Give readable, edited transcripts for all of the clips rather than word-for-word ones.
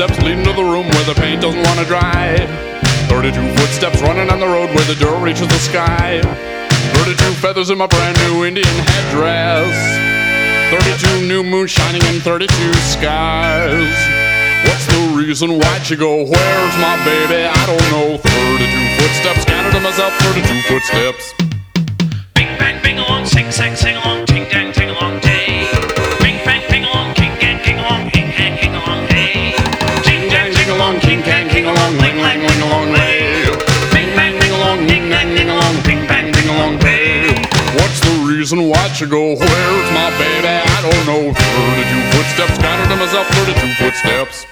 footsteps leading to the room where the paint doesn't want to dry. 32 footsteps running on the road where the dirt reaches the sky. 32 feathers in my brand new Indian headdress. 32 new moons shining in 32 skies. What's the reason why'd she go? Where's my baby? I don't know. 32 footsteps, counted to myself, 32 footsteps. Bing bang, bing along, sing sang, sing along, ting dang, ting along, day. Bing bang, bing along, king gang, king along, hing hang, hing along, hey. Ting dang, ting along, king gang, king along, ling lang, ling along, lay. Bing bang, bing along, ning dang, ning along, bing bang, bing along, hey. What's the reason why'd she go? Where's my baby? I don't know. 32 footsteps, counted to myself, 32 footsteps.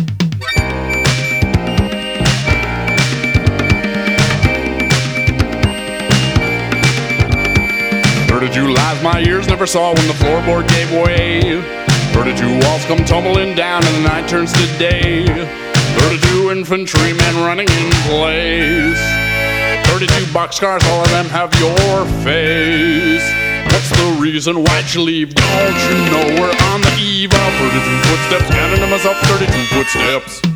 32 lies my ears never saw when the floorboard gave way. 32 walls come tumbling down and the night turns to day. 32 infantrymen running in place. 32 boxcars, all of them have your face. What's the reason why'd you leave? Don't you know we're on the eve of 32 footsteps, counting to myself, 32 footsteps.